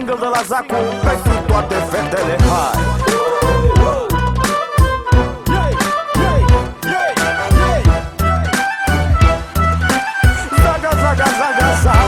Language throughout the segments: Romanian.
single de la Zacu pentru toate fetele, hai! Zaga, zaga, zaga, zaga.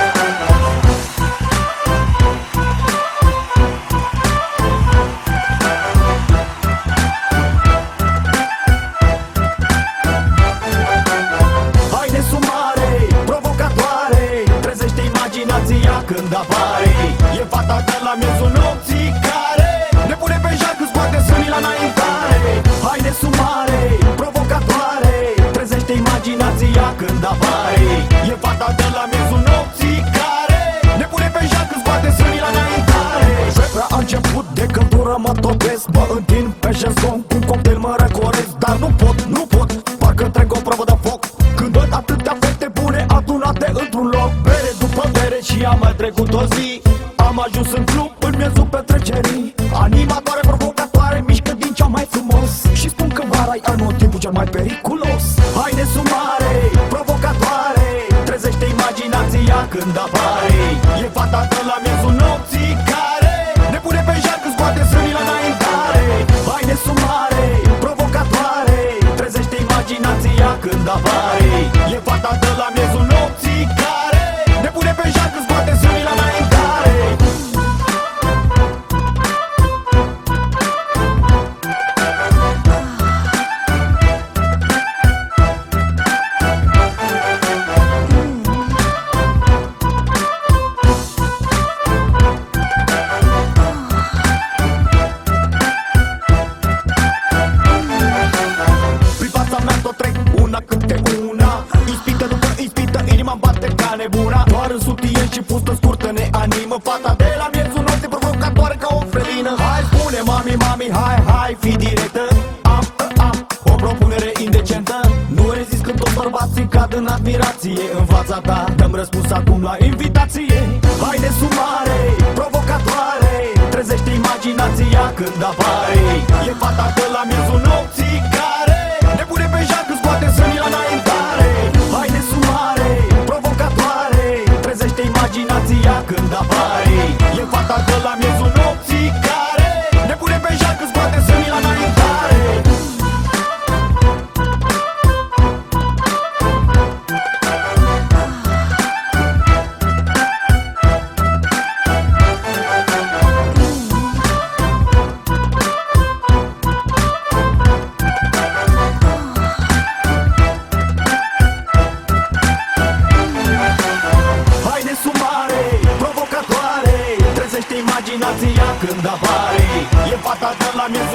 Când apare e fata de la miezul nopții care ne pune pe jac, îți scoate sânii la înaintare. Haide sumare, provocatoare, trezește imaginația când apare e fata de la miezul nopții care ne pune pe jac, îți scoate sânii la înaintare. Febra a început de căldură, mă topesc, mă întind pe șezlong, cu un cocktail mă răcoresc, dar nu pot, parcă trec o provă de foc când văd atâtea fete bune adunate într-un loc. Bere după bere și am mai trecut o zi, am ajuns în club în miezul petrecerii. Animatoare, provocatoare, mișcă din cea mai frumos și spun că vara-i anotimpul cel mai periculos. Haide sumare, provocatoare, trezește imaginația când apare e fata de la miezul nopții care ne pune pe jac, îți scoate sânii la înaintare. Haide sumare, provocatoare, trezește imaginația când apare e fata de la miezul nopții care ne pune pe jac, îți scoate sânii la înaintare. Prin fața mea tot trec una câte una, ispită după ispită, inima bate ca nebuna. Doar în sutien și fustă scurtă ne animă fata de la miezul nopții, provocatoare ca o felină. Hai spune mami, hai, fi directă. Am o propunere indecentă. Nu rezist când toți bărbații cad în admirație în fața ta, dăm răspuns acum la invitație. Haide sumare, provocatoare, trezește imaginația când apare e fata de la miezul nopții care ne pune pe jac, îți scoate sânii la înaintare. Haide sumare, provocatoare, trezește imaginația când apare e fata de la miezul nopții care ne pune pe jac, îți scoate sânii la înaintare. Imaginația când apare e fata de la miezul